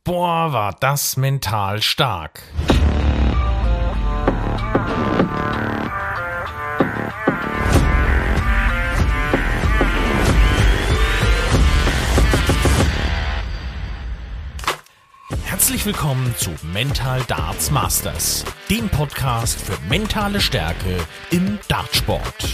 Boah, war das mental stark. Herzlich willkommen zu Mental Darts Masters, dem Podcast für mentale Stärke im Dartsport.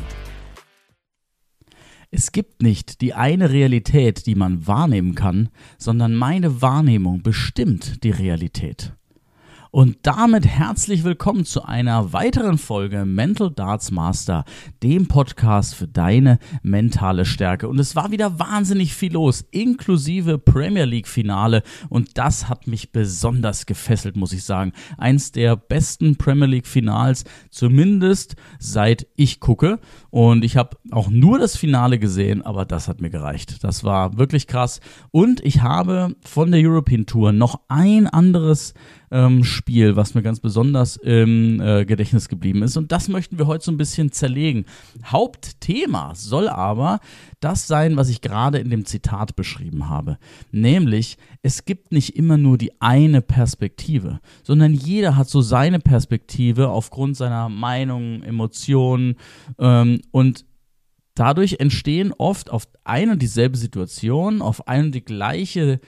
Es gibt nicht die eine Realität, die man wahrnehmen kann, sondern meine Wahrnehmung bestimmt die Realität. Und damit herzlich willkommen zu einer weiteren Folge Mental Darts Master, dem Podcast für deine mentale Stärke. Und es war wieder wahnsinnig viel los, inklusive Premier League Finale. Und das hat mich besonders gefesselt, muss ich sagen. Eins der besten Premier League Finals, zumindest seit ich gucke. Und ich habe auch nur das Finale gesehen, aber das hat mir gereicht. Das war wirklich krass. Und ich habe von der European Tour noch ein anderes Spiel, was mir ganz besonders im Gedächtnis geblieben ist. Und das möchten wir heute so ein bisschen zerlegen. Hauptthema soll aber das sein, was ich gerade in dem Zitat beschrieben habe. Nämlich, es gibt nicht immer nur die eine Perspektive, sondern jeder hat so seine Perspektive aufgrund seiner Meinung, Emotionen und dadurch entstehen oft auf eine und dieselbe Situation, auf eine und die gleiche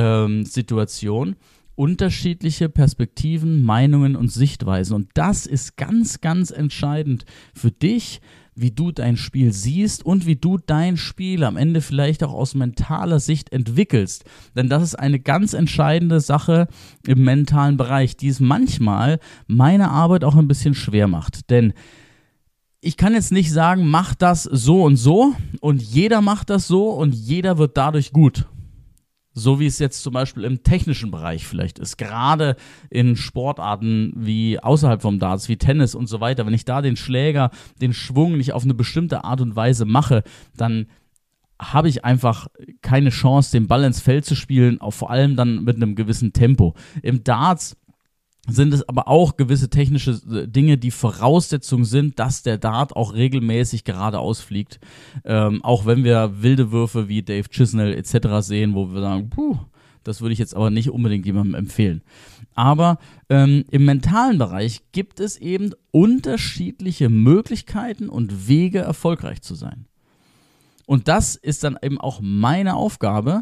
Situation unterschiedliche Perspektiven, Meinungen und Sichtweisen. Und das ist ganz, ganz entscheidend für dich, wie du dein Spiel siehst und wie du dein Spiel am Ende vielleicht auch aus mentaler Sicht entwickelst. Denn das ist eine ganz entscheidende Sache im mentalen Bereich, die es manchmal meine Arbeit auch ein bisschen schwer macht. Denn ich kann jetzt nicht sagen, mach das so und jeder macht das so und jeder wird dadurch gut. So wie es jetzt zum Beispiel im technischen Bereich vielleicht ist, gerade in Sportarten wie außerhalb vom Darts, wie Tennis und so weiter. Wenn ich da den Schläger, den Schwung nicht auf eine bestimmte Art und Weise mache, dann habe ich einfach keine Chance, den Ball ins Feld zu spielen, auch vor allem dann mit einem gewissen Tempo. Im Darts sind es aber auch gewisse technische Dinge, die Voraussetzung sind, dass der Dart auch regelmäßig geradeaus fliegt. Auch wenn wir wilde Würfe wie Dave Chisnell etc. sehen, wo wir sagen, das würde ich jetzt aber nicht unbedingt jemandem empfehlen. Aber im mentalen Bereich gibt es eben unterschiedliche Möglichkeiten und Wege, erfolgreich zu sein. Und das ist dann eben auch meine Aufgabe,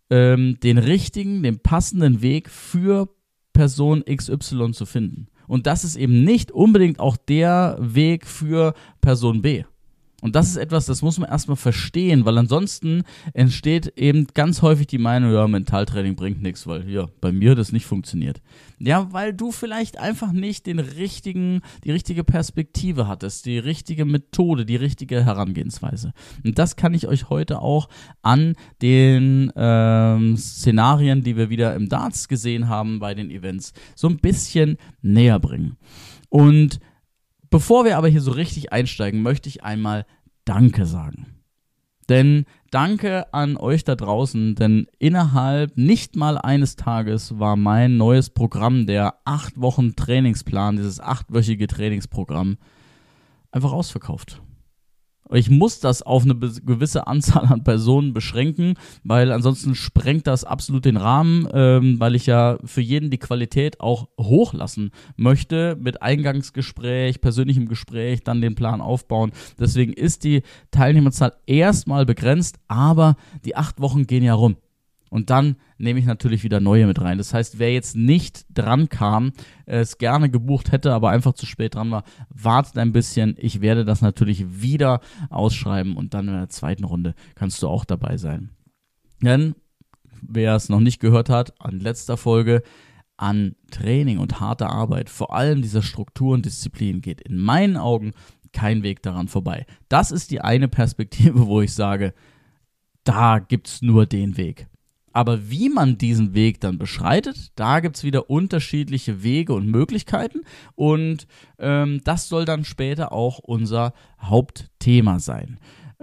den passenden Weg für Person XY zu finden. Und das ist eben nicht unbedingt auch der Weg für Person B. Und das ist etwas, das muss man erstmal verstehen, weil ansonsten entsteht eben ganz häufig die Meinung, ja, Mentaltraining bringt nichts, weil ja, bei mir das nicht funktioniert. Ja, weil du vielleicht einfach nicht die richtige Perspektive hattest, die richtige Methode, die richtige Herangehensweise. Und das kann ich euch heute auch an den Szenarien, die wir wieder im Darts gesehen haben bei den Events, so ein bisschen näher bringen. Und bevor wir aber hier so richtig einsteigen, möchte ich einmal Danke sagen. Denn Danke an euch da draußen, denn innerhalb nicht mal eines Tages war mein neues Programm, der 8 Wochen Trainingsplan, dieses 8-wöchige Trainingsprogramm, einfach ausverkauft. Ich muss das auf eine gewisse Anzahl an Personen beschränken, weil ansonsten sprengt das absolut den Rahmen, weil ich ja für jeden die Qualität auch hochlassen möchte, mit Eingangsgespräch, persönlichem Gespräch, dann den Plan aufbauen. Deswegen ist die Teilnehmerzahl erstmal begrenzt, aber die 8 Wochen gehen ja rum. Und dann nehme ich natürlich wieder neue mit rein. Das heißt, wer jetzt nicht dran kam, es gerne gebucht hätte, aber einfach zu spät dran war, wartet ein bisschen. Ich werde das natürlich wieder ausschreiben und dann in der zweiten Runde kannst du auch dabei sein. Denn, wer es noch nicht gehört hat, an letzter Folge, an Training und harter Arbeit, vor allem dieser Struktur und Disziplin, geht in meinen Augen kein Weg daran vorbei. Das ist die eine Perspektive, wo ich sage, da gibt's nur den Weg. Aber wie man diesen Weg dann beschreitet, da gibt es wieder unterschiedliche Wege und Möglichkeiten und das soll dann später auch unser Hauptthema sein.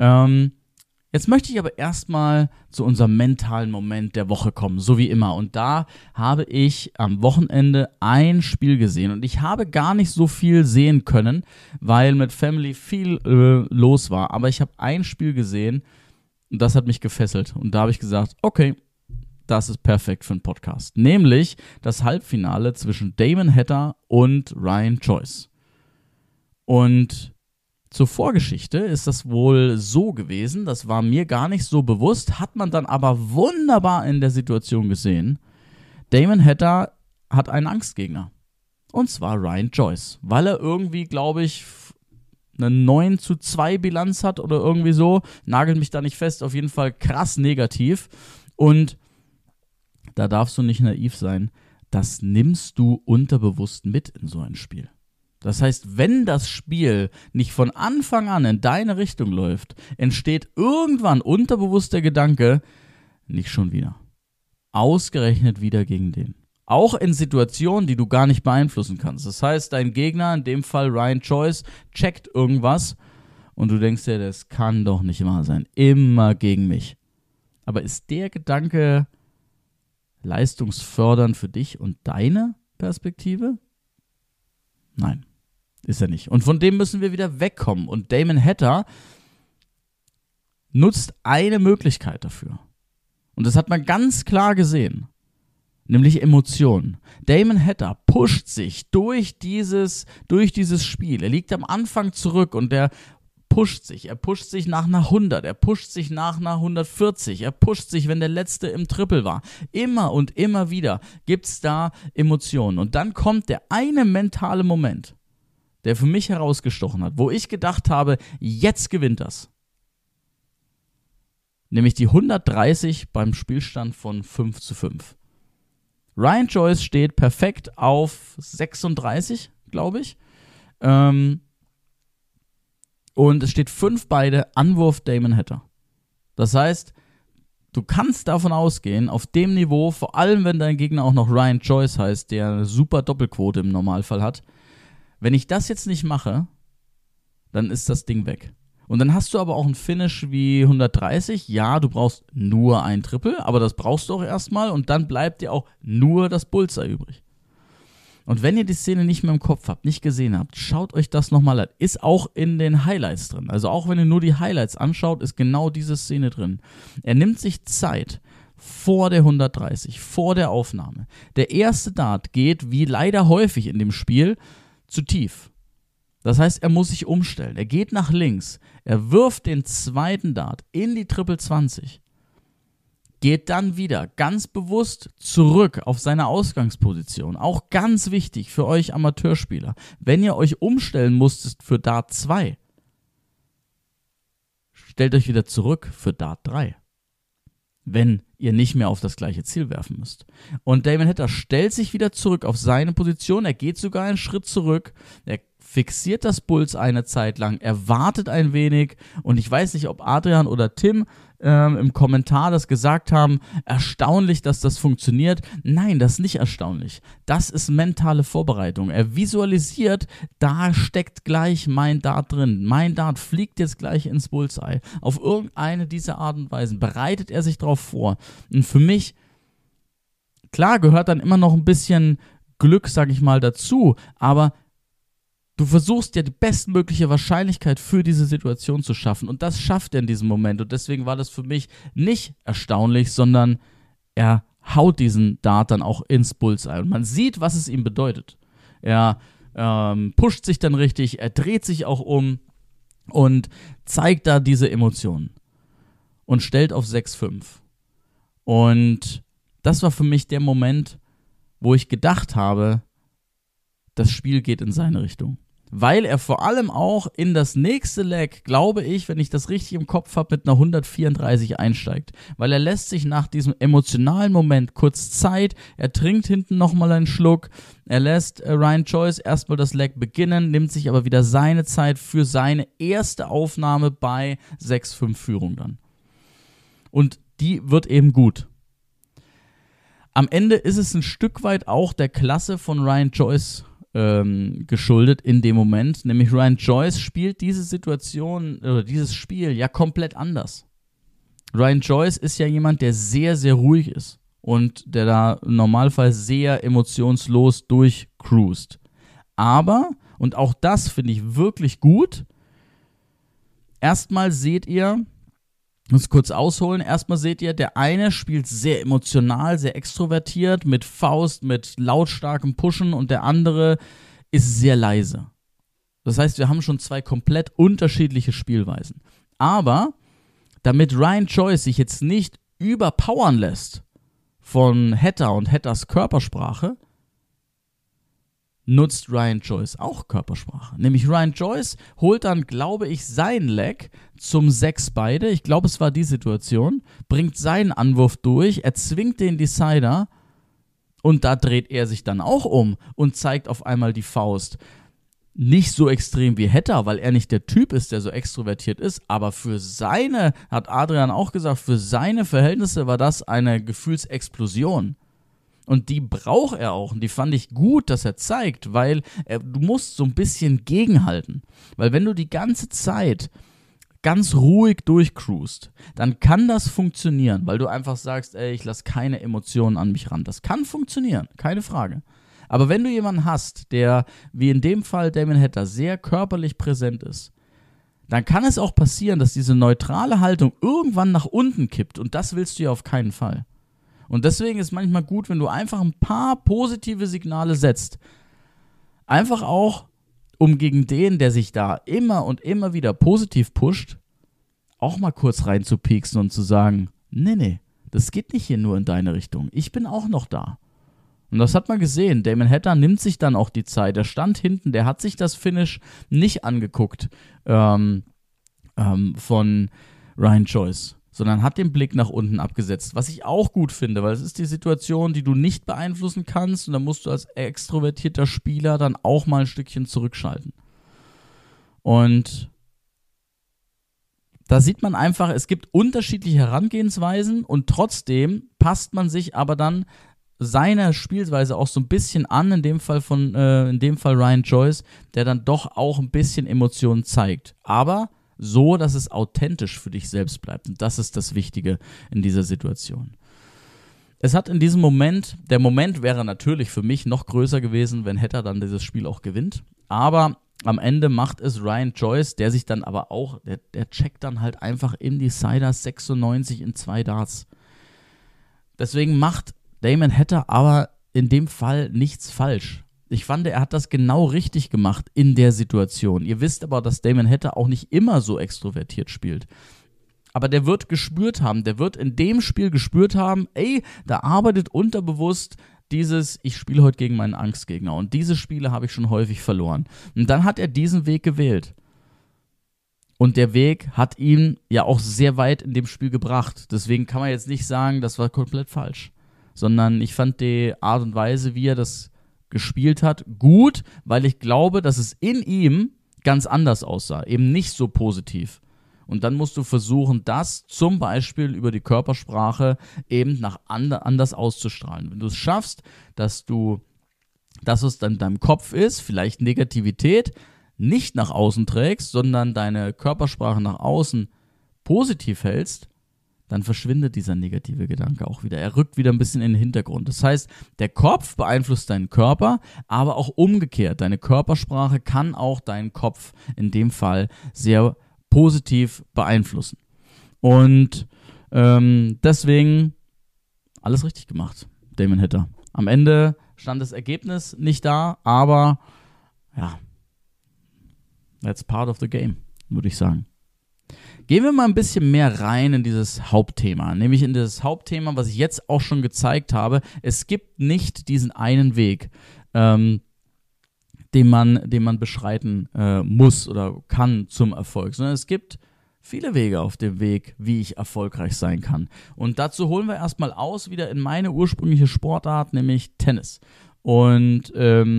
Jetzt möchte ich aber erstmal zu unserem mentalen Moment der Woche kommen, so wie immer. Und da habe ich am Wochenende ein Spiel gesehen und ich habe gar nicht so viel sehen können, weil mit Family viel los war. Aber ich habe ein Spiel gesehen und das hat mich gefesselt. Und da habe ich gesagt, okay, das ist perfekt für einen Podcast. Nämlich das Halbfinale zwischen Damon Hatter und Ryan Joyce. Und zur Vorgeschichte ist das wohl so gewesen, das war mir gar nicht so bewusst, hat man dann aber wunderbar in der Situation gesehen. Damon Hatter hat einen Angstgegner. Und zwar Ryan Joyce, weil er irgendwie, glaube ich, eine 9:2 Bilanz hat oder irgendwie so. Nagelt mich da nicht fest, auf jeden Fall krass negativ. Und da darfst du nicht naiv sein. Das nimmst du unterbewusst mit in so ein Spiel. Das heißt, wenn das Spiel nicht von Anfang an in deine Richtung läuft, entsteht irgendwann unterbewusst der Gedanke, nicht schon wieder. Ausgerechnet wieder gegen den. Auch in Situationen, die du gar nicht beeinflussen kannst. Das heißt, dein Gegner, in dem Fall Ryan Joyce, checkt irgendwas und du denkst dir, das kann doch nicht wahr sein. Immer gegen mich. Aber ist der Gedanke leistungsfördernd für dich und deine Perspektive? Nein, ist er nicht. Und von dem müssen wir wieder wegkommen. Und Damon Hatter nutzt eine Möglichkeit dafür. Und das hat man ganz klar gesehen. Nämlich Emotionen. Damon Hatter pusht sich durch dieses Spiel. Er liegt am Anfang zurück und der pusht sich. Er pusht sich nach einer 100, er pusht sich nach einer 140, er pusht sich, wenn der Letzte im Triple war. Immer und immer wieder gibt es da Emotionen. Und dann kommt der eine mentale Moment, der für mich herausgestochen hat, wo ich gedacht habe, jetzt gewinnt das. Nämlich die 130 beim Spielstand von 5:5. Ryan Joyce steht perfekt auf 36, glaube ich. Und es steht 5 beide, Anwurf Damon Hatter. Das heißt, du kannst davon ausgehen, auf dem Niveau, vor allem wenn dein Gegner auch noch Ryan Joyce heißt, der eine super Doppelquote im Normalfall hat, wenn ich das jetzt nicht mache, dann ist das Ding weg. Und dann hast du aber auch ein Finish wie 130. Ja, du brauchst nur ein Triple, aber das brauchst du auch erstmal und dann bleibt dir auch nur das Bullseye übrig. Und wenn ihr die Szene nicht mehr im Kopf habt, nicht gesehen habt, schaut euch das nochmal an. Ist auch in den Highlights drin. Also auch wenn ihr nur die Highlights anschaut, ist genau diese Szene drin. Er nimmt sich Zeit vor der 130, vor der Aufnahme. Der erste Dart geht, wie leider häufig in dem Spiel, zu tief. Das heißt, er muss sich umstellen. Er geht nach links. Er wirft den zweiten Dart in die Triple 20. Geht dann wieder ganz bewusst zurück auf seine Ausgangsposition. Auch ganz wichtig für euch Amateurspieler. Wenn ihr euch umstellen musstet für Dart 2, stellt euch wieder zurück für Dart 3. Wenn ihr nicht mehr auf das gleiche Ziel werfen müsst. Und Damon Hatter stellt sich wieder zurück auf seine Position. Er geht sogar einen Schritt zurück. Er fixiert das Puls eine Zeit lang, er wartet ein wenig und ich weiß nicht, ob Adrian oder Tim im Kommentar das gesagt haben, erstaunlich, dass das funktioniert. Nein, das ist nicht erstaunlich. Das ist mentale Vorbereitung. Er visualisiert, da steckt gleich mein Dart drin. Mein Dart fliegt jetzt gleich ins Bullseye. Auf irgendeine dieser Art und Weisen bereitet er sich darauf vor. Und für mich, klar, gehört dann immer noch ein bisschen Glück, sag ich mal, dazu, aber du versuchst ja die bestmögliche Wahrscheinlichkeit für diese Situation zu schaffen und das schafft er in diesem Moment und deswegen war das für mich nicht erstaunlich, sondern er haut diesen Dart dann auch ins Bullseye und man sieht, was es ihm bedeutet. Er pusht sich dann richtig, er dreht sich auch um und zeigt da diese Emotionen und stellt auf 6:5. Und das war für mich der Moment, wo ich gedacht habe, das Spiel geht in seine Richtung. Weil er vor allem auch in das nächste Leg, glaube ich, wenn ich das richtig im Kopf habe, mit einer 134 einsteigt. Weil er lässt sich nach diesem emotionalen Moment kurz Zeit, er trinkt hinten nochmal einen Schluck, er lässt Ryan Joyce erstmal das Leg beginnen, nimmt sich aber wieder seine Zeit für seine erste Aufnahme bei 6:5 Führung dann. Und die wird eben gut. Am Ende ist es ein Stück weit auch der Klasse von Ryan Joyce geschuldet in dem Moment, nämlich Ryan Joyce spielt diese Situation oder dieses Spiel ja komplett anders. Ryan Joyce ist ja jemand, der sehr, sehr ruhig ist und der da im Normalfall sehr emotionslos durchcruist. Aber, und auch das finde ich wirklich gut, erstmal seht ihr, muss kurz ausholen. Erstmal seht ihr, der eine spielt sehr emotional, sehr extrovertiert, mit Faust, mit lautstarkem Pushen und der andere ist sehr leise. Das heißt, wir haben schon zwei komplett unterschiedliche Spielweisen. Aber damit Ryan Joyce sich jetzt nicht überpowern lässt von Hatter und Hatters Körpersprache, nutzt Ryan Joyce auch Körpersprache. Nämlich Ryan Joyce holt dann, glaube ich, sein Leg zum 6 beide. Ich glaube, es war die Situation. Bringt seinen Anwurf durch, erzwingt den Decider und da dreht er sich dann auch um und zeigt auf einmal die Faust. Nicht so extrem wie Hatter, weil er nicht der Typ ist, der so extrovertiert ist, aber für seine, hat Adrian auch gesagt, für seine Verhältnisse war das eine Gefühlsexplosion. Und die braucht er auch. Und die fand ich gut, dass er zeigt, weil du musst so ein bisschen gegenhalten. Weil wenn du die ganze Zeit ganz ruhig durchcruist, dann kann das funktionieren, weil du einfach sagst, ey, ich lasse keine Emotionen an mich ran. Das kann funktionieren, keine Frage. Aber wenn du jemanden hast, der, wie in dem Fall Damon Hatter, sehr körperlich präsent ist, dann kann es auch passieren, dass diese neutrale Haltung irgendwann nach unten kippt. Und das willst du ja auf keinen Fall. Und deswegen ist es manchmal gut, wenn du einfach ein paar positive Signale setzt. Einfach auch, um gegen den, der sich da immer und immer wieder positiv pusht, auch mal kurz reinzupieksen und zu sagen, nee, das geht nicht hier nur in deine Richtung. Ich bin auch noch da. Und das hat man gesehen. Damon Hatter nimmt sich dann auch die Zeit. Der stand hinten, der hat sich das Finish nicht angeguckt von Ryan Joyce, sondern hat den Blick nach unten abgesetzt, was ich auch gut finde, weil es ist die Situation, die du nicht beeinflussen kannst und da musst du als extrovertierter Spieler dann auch mal ein Stückchen zurückschalten. Und da sieht man einfach, es gibt unterschiedliche Herangehensweisen und trotzdem passt man sich aber dann seiner Spielweise auch so ein bisschen an, in dem Fall Ryan Joyce, der dann doch auch ein bisschen Emotionen zeigt. Aber so, dass es authentisch für dich selbst bleibt. Und das ist das Wichtige in dieser Situation. Es hat in diesem Moment, der Moment wäre natürlich für mich noch größer gewesen, wenn Hatter dann dieses Spiel auch gewinnt. Aber am Ende macht es Ryan Joyce, der sich dann aber auch, der checkt dann halt einfach im Decider 96 in 2 Darts. Deswegen macht Damon Hatter aber in dem Fall nichts falsch. Ich fand, er hat das genau richtig gemacht in der Situation. Ihr wisst aber, dass Damon Hatter auch nicht immer so extrovertiert spielt. Aber der wird gespürt haben, der wird in dem Spiel gespürt haben, ey, da arbeitet unterbewusst dieses, ich spiele heute gegen meinen Angstgegner. Und diese Spiele habe ich schon häufig verloren. Und dann hat er diesen Weg gewählt. Und der Weg hat ihn ja auch sehr weit in dem Spiel gebracht. Deswegen kann man jetzt nicht sagen, das war komplett falsch. Sondern ich fand die Art und Weise, wie er das gespielt hat, gut, weil ich glaube, dass es in ihm ganz anders aussah, eben nicht so positiv. Und dann musst du versuchen, das zum Beispiel über die Körpersprache eben anders auszustrahlen. Wenn du es schaffst, dass es dann in deinem Kopf ist, vielleicht Negativität, nicht nach außen trägst, sondern deine Körpersprache nach außen positiv hältst, dann verschwindet dieser negative Gedanke auch wieder. Er rückt wieder ein bisschen in den Hintergrund. Das heißt, der Kopf beeinflusst deinen Körper, aber auch umgekehrt. Deine Körpersprache kann auch deinen Kopf in dem Fall sehr positiv beeinflussen. Und deswegen alles richtig gemacht, Damon Hatter. Am Ende stand das Ergebnis nicht da, aber ja, that's part of the game, würde ich sagen. Gehen wir mal ein bisschen mehr rein in dieses Hauptthema, nämlich in dieses Hauptthema, was ich jetzt auch schon gezeigt habe. Es gibt nicht diesen einen Weg, den man beschreiten muss oder kann zum Erfolg, sondern es gibt viele Wege auf dem Weg, wie ich erfolgreich sein kann. Und dazu holen wir erstmal aus wieder in meine ursprüngliche Sportart, nämlich Tennis. Und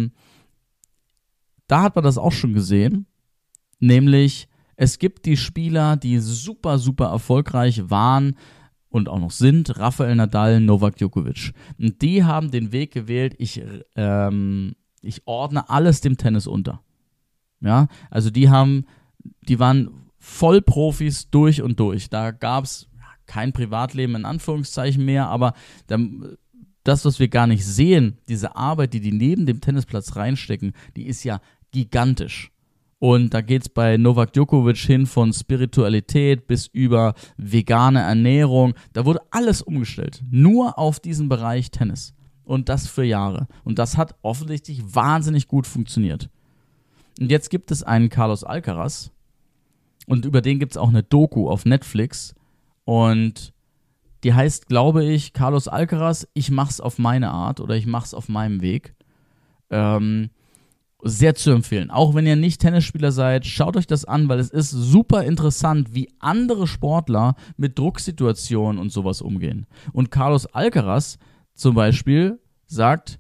da hat man das auch schon gesehen, nämlich es gibt die Spieler, die super, super erfolgreich waren und auch noch sind, Rafael Nadal, Novak Djokovic. Und die haben den Weg gewählt, ich ordne alles dem Tennis unter. Ja, also die waren Vollprofis durch und durch. Da gab es kein Privatleben in Anführungszeichen mehr, aber das, was wir gar nicht sehen, diese Arbeit, die neben dem Tennisplatz reinstecken, die ist ja gigantisch. Und da geht es bei Novak Djokovic hin von Spiritualität bis über vegane Ernährung. Da wurde alles umgestellt. Nur auf diesen Bereich Tennis. Und das für Jahre. Und das hat offensichtlich wahnsinnig gut funktioniert. Und jetzt gibt es einen Carlos Alcaraz. Und über den gibt es auch eine Doku auf Netflix. Und die heißt, glaube ich, Carlos Alcaraz, ich mach's auf meine Art oder ich mach's auf meinem Weg. Sehr zu empfehlen. Auch wenn ihr nicht Tennisspieler seid, schaut euch das an, weil es ist super interessant, wie andere Sportler mit Drucksituationen und sowas umgehen. Und Carlos Alcaraz zum Beispiel sagt,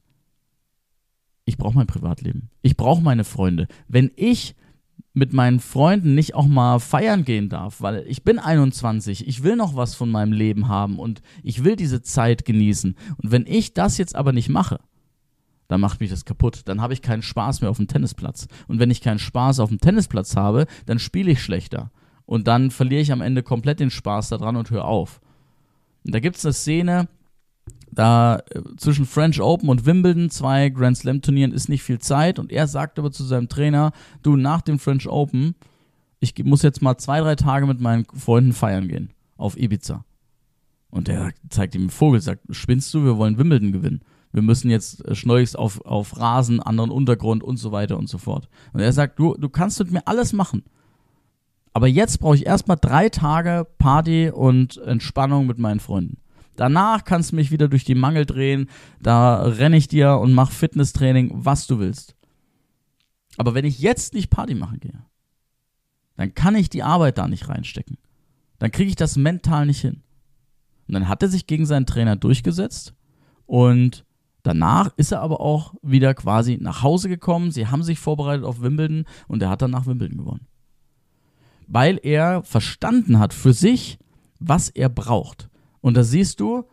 ich brauche mein Privatleben. Ich brauche meine Freunde. Wenn ich mit meinen Freunden nicht auch mal feiern gehen darf, weil ich bin 21, ich will noch was von meinem Leben haben und ich will diese Zeit genießen. Und wenn ich das jetzt aber nicht mache, dann macht mich das kaputt. Dann habe ich keinen Spaß mehr auf dem Tennisplatz. Und wenn ich keinen Spaß auf dem Tennisplatz habe, dann spiele ich schlechter. Und dann verliere ich am Ende komplett den Spaß daran und höre auf. Und da gibt es eine Szene, da zwischen French Open und Wimbledon, 2 Grand Slam Turnieren, ist nicht viel Zeit. Und er sagt aber zu seinem Trainer, du, nach dem French Open, ich muss jetzt mal 2-3 Tage mit meinen Freunden feiern gehen. Auf Ibiza. Und der zeigt ihm einen Vogel, sagt, spinnst du, wir wollen Wimbledon gewinnen. Wir müssen jetzt schleunigst auf Rasen, anderen Untergrund und so weiter und so fort. Und er sagt, du kannst mit mir alles machen. Aber jetzt brauche ich erstmal 3 Tage Party und Entspannung mit meinen Freunden. Danach kannst du mich wieder durch die Mangel drehen, da renne ich dir und mache Fitnesstraining, was du willst. Aber wenn ich jetzt nicht Party machen gehe, dann kann ich die Arbeit da nicht reinstecken. Dann kriege ich das mental nicht hin. Und dann hat er sich gegen seinen Trainer durchgesetzt und danach ist er aber auch wieder quasi nach Hause gekommen. Sie haben sich vorbereitet auf Wimbledon und er hat dann nach Wimbledon gewonnen. Weil er verstanden hat für sich, was er braucht. Und da siehst du,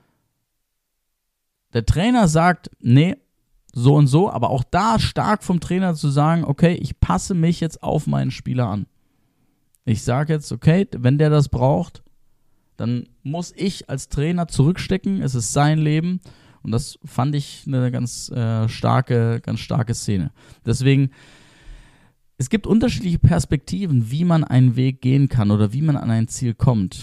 der Trainer sagt, nee, so und so, aber auch da stark vom Trainer zu sagen, okay, ich passe mich jetzt auf meinen Spieler an. Ich sage jetzt, okay, wenn der das braucht, dann muss ich als Trainer zurückstecken, es ist sein Leben. Und das fand ich eine ganz starke Szene. Deswegen, es gibt unterschiedliche Perspektiven, wie man einen Weg gehen kann oder wie man an ein Ziel kommt.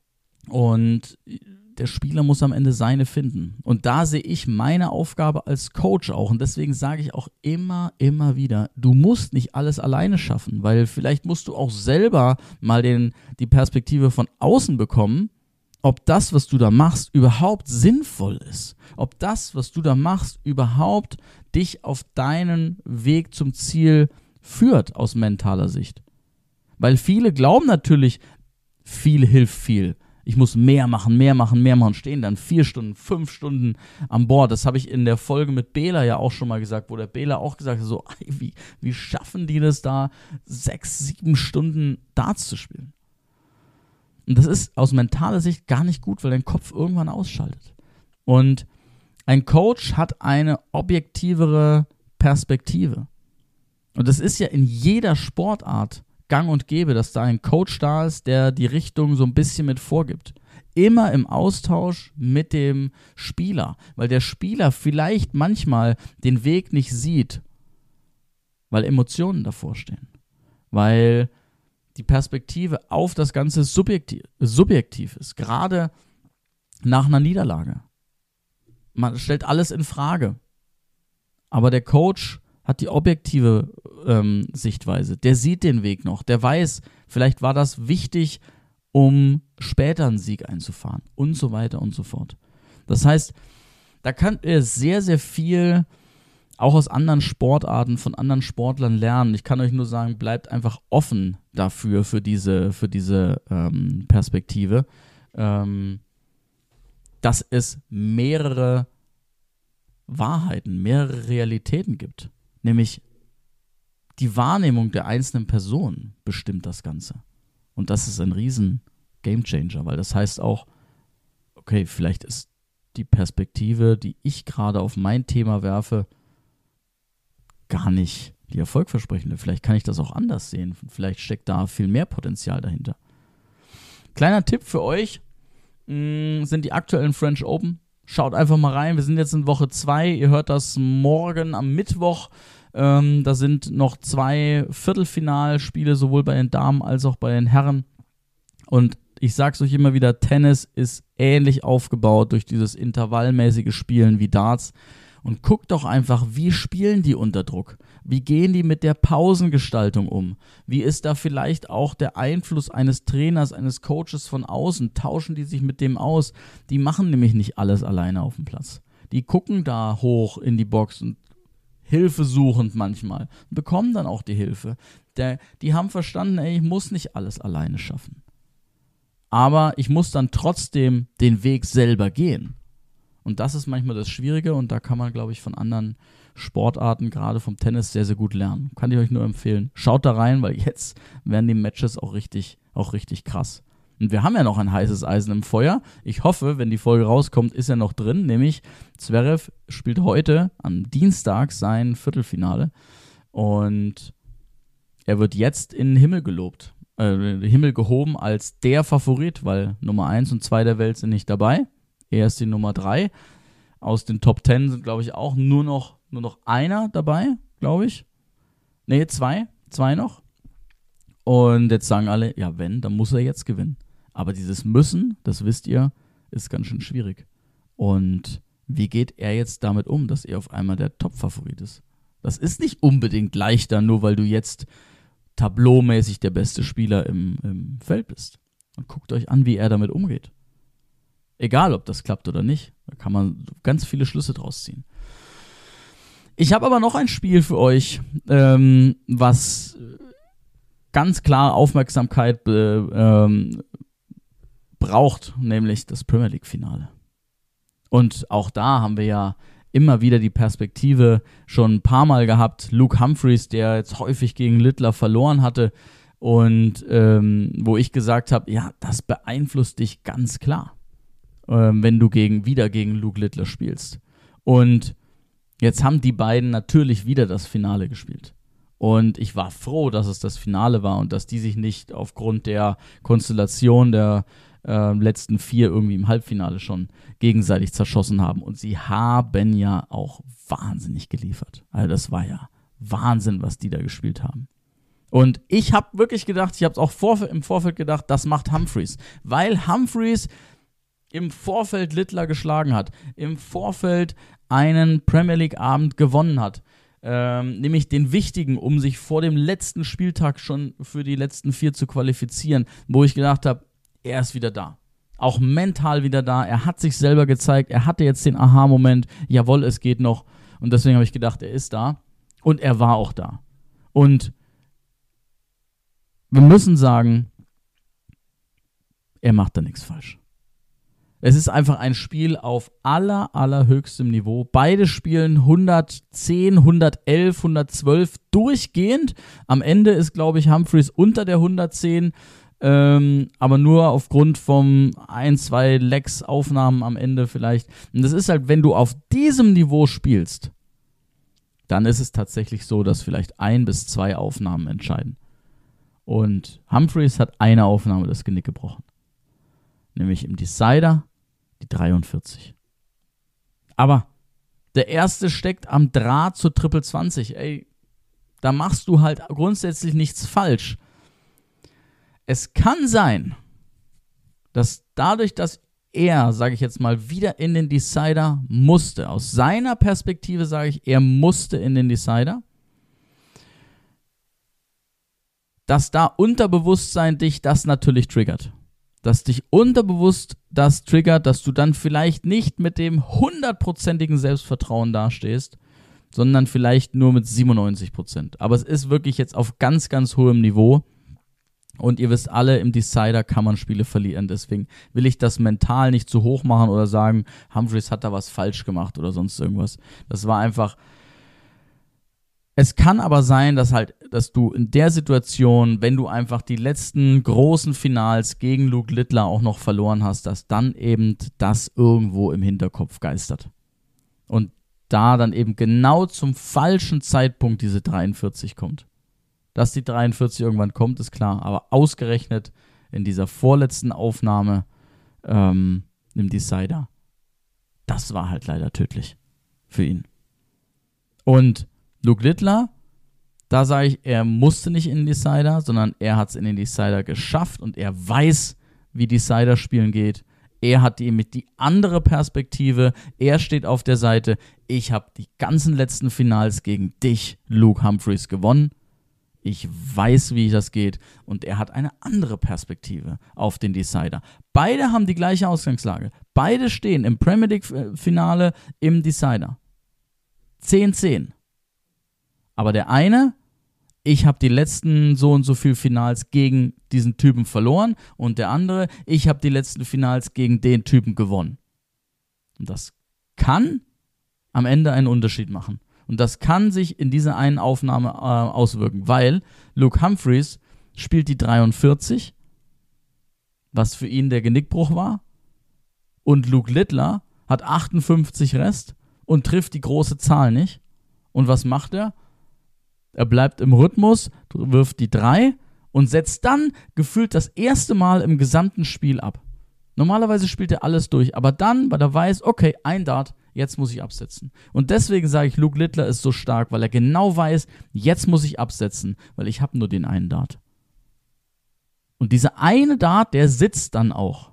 Und der Spieler muss am Ende seine finden. Und da sehe ich meine Aufgabe als Coach auch. Und deswegen sage ich auch immer wieder, du musst nicht alles alleine schaffen, weil vielleicht musst du auch selber mal die Perspektive von außen bekommen, ob das, was du da machst, überhaupt sinnvoll ist. Ob das, was du da machst, überhaupt dich auf deinen Weg zum Ziel führt aus mentaler Sicht. Weil viele glauben natürlich, viel hilft viel. Ich muss mehr machen, stehen dann 4 Stunden, 5 Stunden an Bord. Das habe ich in der Folge mit Bela ja auch schon mal gesagt, wo der Bela auch gesagt hat, so, wie schaffen die das da, 6, 7 Stunden Darts zu spielen? Und das ist aus mentaler Sicht gar nicht gut, weil dein Kopf irgendwann ausschaltet. Und ein Coach hat eine objektivere Perspektive. Und das ist ja in jeder Sportart gang und gäbe, dass da ein Coach da ist, der die Richtung so ein bisschen mit vorgibt. Immer im Austausch mit dem Spieler, weil der Spieler vielleicht manchmal den Weg nicht sieht, weil Emotionen davor stehen, weil die Perspektive auf das Ganze subjektiv ist, gerade nach einer Niederlage. Man stellt alles in Frage, aber der Coach hat die objektive Sichtweise, der sieht den Weg noch, der weiß, vielleicht war das wichtig, um später einen Sieg einzufahren und so weiter und so fort. Das heißt, da könnt ihr sehr, sehr viel auch aus anderen Sportarten, von anderen Sportlern lernen. Ich kann euch nur sagen, bleibt einfach offen dafür, für diese Perspektive, dass es mehrere Wahrheiten, mehrere Realitäten gibt. Nämlich die Wahrnehmung der einzelnen Person bestimmt das Ganze. Und das ist ein riesen Gamechanger, weil das heißt auch, okay, vielleicht ist die Perspektive, die ich gerade auf mein Thema werfe, gar nicht die erfolgversprechende. Vielleicht kann ich das auch anders sehen. Vielleicht steckt da viel mehr Potenzial dahinter. Kleiner Tipp für euch sind die aktuellen French Open. Schaut einfach mal rein. Wir sind jetzt in Woche 2. Ihr hört das morgen am Mittwoch. Da sind noch 2 Viertelfinalspiele, sowohl bei den Damen als auch bei den Herren. Und ich sag's euch immer wieder, Tennis ist ähnlich aufgebaut durch dieses intervallmäßige Spielen wie Darts. Und guckt doch einfach, wie spielen die unter Druck? Wie gehen die mit der Pausengestaltung um? Wie ist da vielleicht auch der Einfluss eines Trainers, eines Coaches von außen? Tauschen die sich mit dem aus? Die machen nämlich nicht alles alleine auf dem Platz. Die gucken da hoch in die Box und Hilfe suchend manchmal und bekommen dann auch die Hilfe. Die haben verstanden, ich muss nicht alles alleine schaffen. Aber ich muss dann trotzdem den Weg selber gehen. Und das ist manchmal das Schwierige und da kann man, glaube ich, von anderen Sportarten, gerade vom Tennis, sehr, sehr gut lernen. Kann ich euch nur empfehlen. Schaut da rein, weil jetzt werden die Matches auch richtig krass. Und wir haben ja noch ein heißes Eisen im Feuer. Ich hoffe, wenn die Folge rauskommt, ist er noch drin. Nämlich Zverev spielt heute am Dienstag sein Viertelfinale. Und er wird jetzt in den Himmel gelobt. Himmel gehoben als der Favorit, weil Nummer 1 und 2 der Welt sind nicht dabei. Er ist die Nummer 3. Aus den Top 10 sind, glaube ich, auch nur noch einer dabei, glaube ich. Nee, 2 noch. Und jetzt sagen alle, ja wenn, dann muss er jetzt gewinnen. Aber dieses Müssen, das wisst ihr, ist ganz schön schwierig. Und wie geht er jetzt damit um, dass er auf einmal der Top-Favorit ist? Das ist nicht unbedingt leichter, nur weil du jetzt tableaumäßig der beste Spieler im Feld bist. Und guckt euch an, wie er damit umgeht. Egal, ob das klappt oder nicht. Da kann man ganz viele Schlüsse draus ziehen. Ich habe aber noch ein Spiel für euch, was ganz klar Aufmerksamkeit braucht, nämlich das Premier League-Finale. Und auch da haben wir ja immer wieder die Perspektive schon ein paar Mal gehabt. Luke Humphreys, der jetzt häufig gegen Littler verloren hatte und wo ich gesagt habe, ja, das beeinflusst dich ganz klar, wenn du wieder gegen Luke Littler spielst. Und jetzt haben die beiden natürlich wieder das Finale gespielt. Und ich war froh, dass es das Finale war und dass die sich nicht aufgrund der Konstellation der letzten 4 irgendwie im Halbfinale schon gegenseitig zerschossen haben. Und sie haben ja auch wahnsinnig geliefert. Also das war ja Wahnsinn, was die da gespielt haben. Und ich habe wirklich gedacht, ich habe es auch im Vorfeld gedacht, das macht Humphreys. Weil Humphreys im Vorfeld Littler geschlagen hat, im Vorfeld einen Premier League Abend gewonnen hat, nämlich den wichtigen, um sich vor dem letzten Spieltag schon für die letzten 4 zu qualifizieren, wo ich gedacht habe, er ist wieder da. Auch mental wieder da, er hat sich selber gezeigt, er hatte jetzt den Aha-Moment, jawohl, es geht noch. Und deswegen habe ich gedacht, er ist da und er war auch da. Und wir müssen sagen, er macht da nichts falsch. Es ist einfach ein Spiel auf allerhöchstem Niveau. Beide spielen 110, 111, 112 durchgehend. Am Ende ist, glaube ich, Humphreys unter der 110, aber nur aufgrund vom 1-2 Legs-Aufnahmen am Ende vielleicht. Und das ist halt, wenn du auf diesem Niveau spielst, dann ist es tatsächlich so, dass vielleicht 1 bis 2 Aufnahmen entscheiden. Und Humphreys hat eine Aufnahme das Genick gebrochen. Nämlich im Decider die 43. Aber der erste steckt am Draht zur Triple 20. Ey, da machst du halt grundsätzlich nichts falsch. Es kann sein, dass dadurch, dass er, sage ich jetzt mal, wieder in den Decider musste, aus seiner Perspektive sage ich, er musste in den Decider, dass da Unterbewusstsein dich das natürlich triggert. Dass dich unterbewusst das triggert, dass du dann vielleicht nicht mit dem 100%igen Selbstvertrauen dastehst, sondern vielleicht nur mit 97%. Aber es ist wirklich jetzt auf ganz, ganz hohem Niveau. Und ihr wisst alle, im Decider kann man Spiele verlieren. Deswegen will ich das mental nicht zu hoch machen oder sagen, Humphreys hat da was falsch gemacht oder sonst irgendwas. Das war einfach... Es kann aber sein, dass du in der Situation, wenn du einfach die letzten großen Finals gegen Luke Littler auch noch verloren hast, dass dann eben das irgendwo im Hinterkopf geistert. Und da dann eben genau zum falschen Zeitpunkt diese 43 kommt. Dass die 43 irgendwann kommt, ist klar. Aber ausgerechnet in dieser vorletzten Aufnahme im Decider, das war halt leider tödlich für ihn. Und Luke Littler, da sage ich, er musste nicht in den Decider, sondern er hat es in den Decider geschafft und er weiß, wie Decider spielen geht. Er hat die andere Perspektive. Er steht auf der Seite. Ich habe die ganzen letzten Finals gegen dich, Luke Humphries, gewonnen. Ich weiß, wie das geht. Und er hat eine andere Perspektive auf den Decider. Beide haben die gleiche Ausgangslage. Beide stehen im Premier League-Finale im Decider. 10-10. Aber der eine, ich habe die letzten so und so viel Finals gegen diesen Typen verloren und der andere, ich habe die letzten Finals gegen den Typen gewonnen. Und das kann am Ende einen Unterschied machen. Und das kann sich in dieser einen Aufnahme auswirken, weil Luke Humphries spielt die 43, was für ihn der Genickbruch war, und Luke Littler hat 58 Rest und trifft die große Zahl nicht. Und was macht er? Er bleibt im Rhythmus, wirft die 3 und setzt dann gefühlt das erste Mal im gesamten Spiel ab. Normalerweise spielt er alles durch, aber dann, weil er weiß, okay, ein Dart, jetzt muss ich absetzen. Und deswegen sage ich, Luke Littler ist so stark, weil er genau weiß, jetzt muss ich absetzen, weil ich habe nur den einen Dart. Und dieser eine Dart, der sitzt dann auch,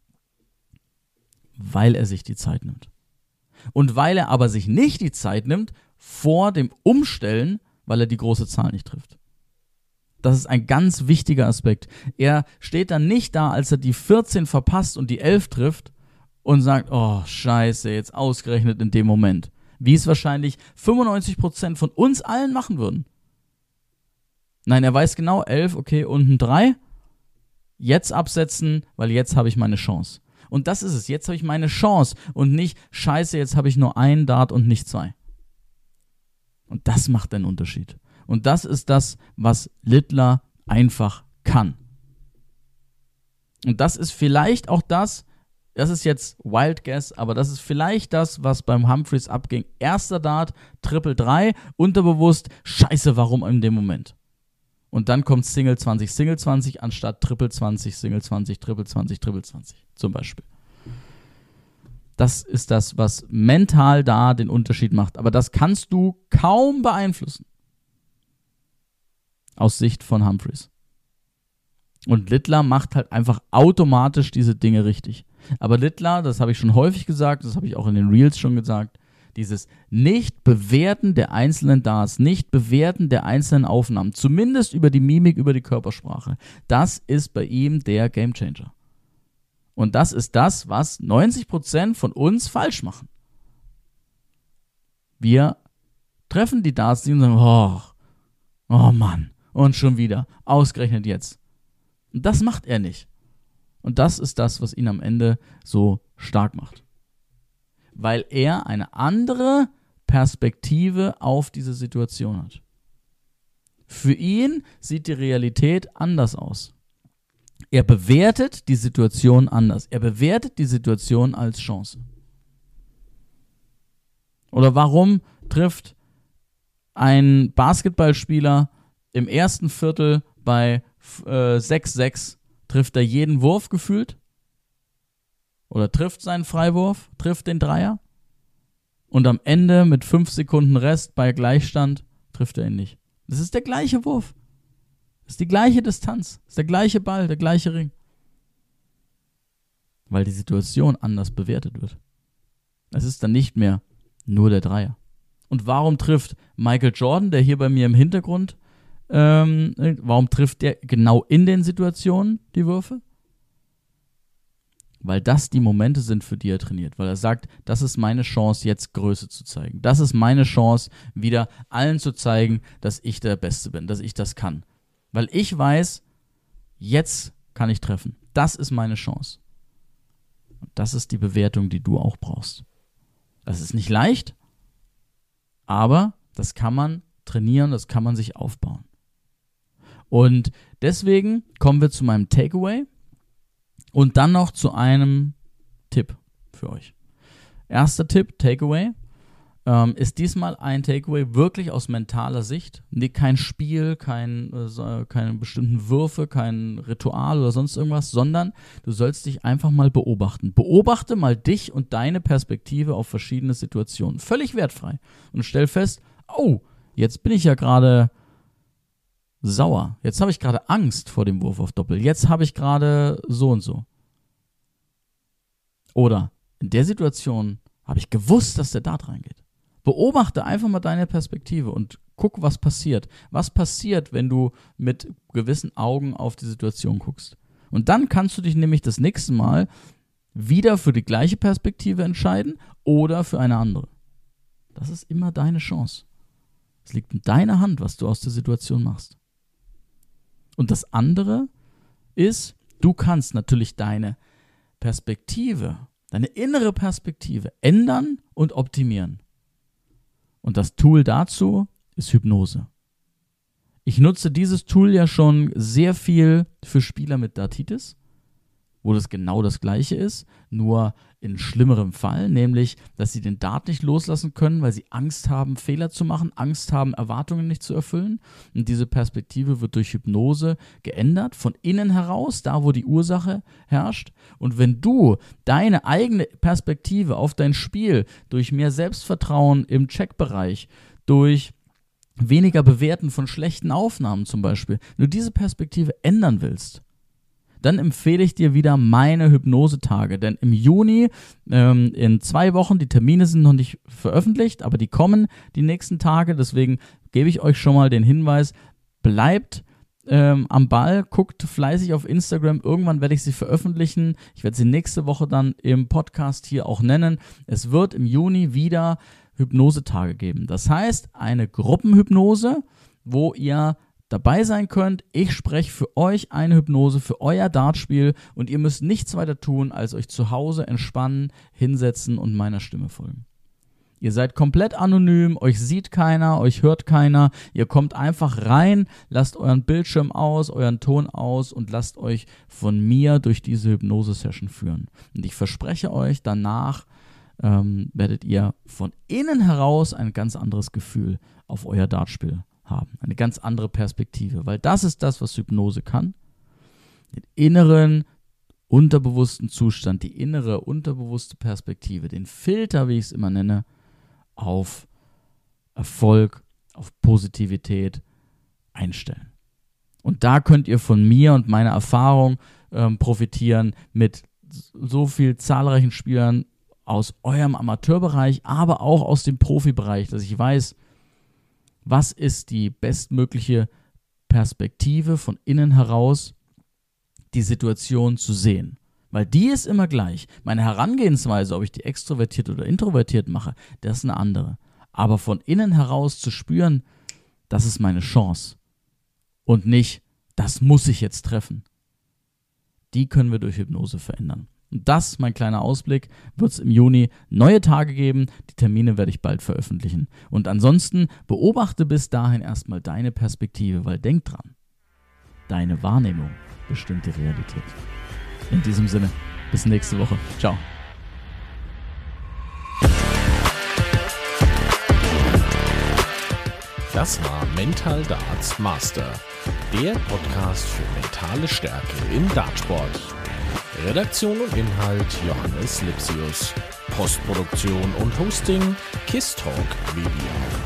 weil er sich die Zeit nimmt. Und weil er aber sich nicht die Zeit nimmt vor dem Umstellen, weil er die große Zahl nicht trifft. Das ist ein ganz wichtiger Aspekt. Er steht dann nicht da, als er die 14 verpasst und die 11 trifft und sagt, oh, scheiße, jetzt ausgerechnet in dem Moment. Wie es wahrscheinlich 95% von uns allen machen würden. Nein, er weiß genau, 11, okay, unten 3. Jetzt absetzen, weil jetzt habe ich meine Chance. Und das ist es, jetzt habe ich meine Chance und nicht, scheiße, jetzt habe ich nur einen Dart und nicht 2. Und das macht einen Unterschied. Und das ist das, was Littler einfach kann. Und das ist vielleicht auch das ist jetzt Wild Guess, aber das ist vielleicht das, was beim Humphries abging. Erster Dart, Triple 3, unterbewusst, scheiße, warum in dem Moment? Und dann kommt Single 20 anstatt Triple 20, Single 20, Triple 20, Triple 20 zum Beispiel. Das ist das, was mental da den Unterschied macht. Aber das kannst du kaum beeinflussen. Aus Sicht von Humphries. Und Littler macht halt einfach automatisch diese Dinge richtig. Aber Littler, das habe ich schon häufig gesagt, das habe ich auch in den Reels schon gesagt, dieses Nicht-Bewerten der einzelnen Darts, Nicht-Bewerten der einzelnen Aufnahmen, zumindest über die Mimik, über die Körpersprache, das ist bei ihm der Gamechanger. Und das ist das, was 90% von uns falsch machen. Wir treffen die Darts und sagen, oh Mann, und schon wieder, ausgerechnet jetzt. Und das macht er nicht. Und das ist das, was ihn am Ende so stark macht. Weil er eine andere Perspektive auf diese Situation hat. Für ihn sieht die Realität anders aus. Er bewertet die Situation anders. Er bewertet die Situation als Chance. Oder warum trifft ein Basketballspieler im ersten Viertel bei 6-6, trifft er jeden Wurf gefühlt? Oder trifft seinen Freiwurf, trifft den Dreier? Und am Ende mit 5 Sekunden Rest bei Gleichstand trifft er ihn nicht. Das ist der gleiche Wurf. Das ist die gleiche Distanz. Das ist der gleiche Ball, der gleiche Ring. Weil die Situation anders bewertet wird. Es ist dann nicht mehr nur der Dreier. Und warum trifft Michael Jordan, der hier bei mir im Hintergrund, warum trifft der genau in den Situationen die Würfe? Weil das die Momente sind, für die er trainiert. Weil er sagt, das ist meine Chance, jetzt Größe zu zeigen. Das ist meine Chance, wieder allen zu zeigen, dass ich der Beste bin, dass ich das kann. Weil ich weiß, jetzt kann ich treffen. Das ist meine Chance. Und das ist die Bewertung, die du auch brauchst. Das ist nicht leicht, aber das kann man trainieren, das kann man sich aufbauen. Und deswegen kommen wir zu meinem Takeaway und dann noch zu einem Tipp für euch. Erster Tipp, Takeaway, ist diesmal ein Takeaway wirklich aus mentaler Sicht. Kein Spiel, keine bestimmten Würfe, kein Ritual oder sonst irgendwas, sondern du sollst dich einfach mal beobachten. Beobachte mal dich und deine Perspektive auf verschiedene Situationen. Völlig wertfrei. Und stell fest, oh, jetzt bin ich ja gerade sauer. Jetzt habe ich gerade Angst vor dem Wurf auf Doppel. Jetzt habe ich gerade so und so. Oder in der Situation habe ich gewusst, dass der Dart reingeht. Beobachte einfach mal deine Perspektive und guck, was passiert. Was passiert, wenn du mit gewissen Augen auf die Situation guckst? Und dann kannst du dich nämlich das nächste Mal wieder für die gleiche Perspektive entscheiden oder für eine andere. Das ist immer deine Chance. Es liegt in deiner Hand, was du aus der Situation machst. Und das andere ist, du kannst natürlich deine Perspektive, deine innere Perspektive ändern und optimieren. Und das Tool dazu ist Hypnose. Ich nutze dieses Tool ja schon sehr viel für Spieler mit Dartitis, wo das genau das Gleiche ist, nur in schlimmerem Fall, nämlich, dass sie den Dart nicht loslassen können, weil sie Angst haben, Fehler zu machen, Angst haben, Erwartungen nicht zu erfüllen. Und diese Perspektive wird durch Hypnose geändert, von innen heraus, da wo die Ursache herrscht. Und wenn du deine eigene Perspektive auf dein Spiel durch mehr Selbstvertrauen im Checkbereich, durch weniger Bewerten von schlechten Aufnahmen zum Beispiel, wenn du diese Perspektive ändern willst, dann empfehle ich dir wieder meine Hypnosetage. Denn im Juni, in 2 Wochen, die Termine sind noch nicht veröffentlicht, aber die kommen die nächsten Tage. Deswegen gebe ich euch schon mal den Hinweis, bleibt am Ball, guckt fleißig auf Instagram. Irgendwann werde ich sie veröffentlichen. Ich werde sie nächste Woche dann im Podcast hier auch nennen. Es wird im Juni wieder Hypnosetage geben. Das heißt, eine Gruppenhypnose, wo ihr dabei sein könnt. Ich spreche für euch eine Hypnose für euer Dartspiel und ihr müsst nichts weiter tun, als euch zu Hause entspannen, hinsetzen und meiner Stimme folgen. Ihr seid komplett anonym, euch sieht keiner, euch hört keiner. Ihr kommt einfach rein, lasst euren Bildschirm aus, euren Ton aus und lasst euch von mir durch diese Hypnose-Session führen. Und ich verspreche euch, danach werdet ihr von innen heraus ein ganz anderes Gefühl auf euer Dartspiel haben. Eine ganz andere Perspektive, weil das ist das, was Hypnose kann. Den inneren, unterbewussten Zustand, die innere, unterbewusste Perspektive, den Filter, wie ich es immer nenne, auf Erfolg, auf Positivität einstellen. Und da könnt ihr von mir und meiner Erfahrung profitieren mit so viel zahlreichen Spielern aus eurem Amateurbereich, aber auch aus dem Profibereich, dass ich weiß, was ist die bestmögliche Perspektive von innen heraus, die Situation zu sehen. Weil die ist immer gleich. Meine Herangehensweise, ob ich die extrovertiert oder introvertiert mache, das ist eine andere. Aber von innen heraus zu spüren, das ist meine Chance. Und nicht, das muss ich jetzt treffen. Die können wir durch Hypnose verändern. Und das, mein kleiner Ausblick, wird es im Juni neue Tage geben. Die Termine werde ich bald veröffentlichen. Und ansonsten beobachte bis dahin erstmal deine Perspektive, weil denk dran, deine Wahrnehmung bestimmt die Realität. In diesem Sinne, bis nächste Woche. Ciao. Das war Mental Darts Master, der Podcast für mentale Stärke im Dartsport. Redaktion und Inhalt Johannes Lipsius. Postproduktion und Hosting KISS Talk Media.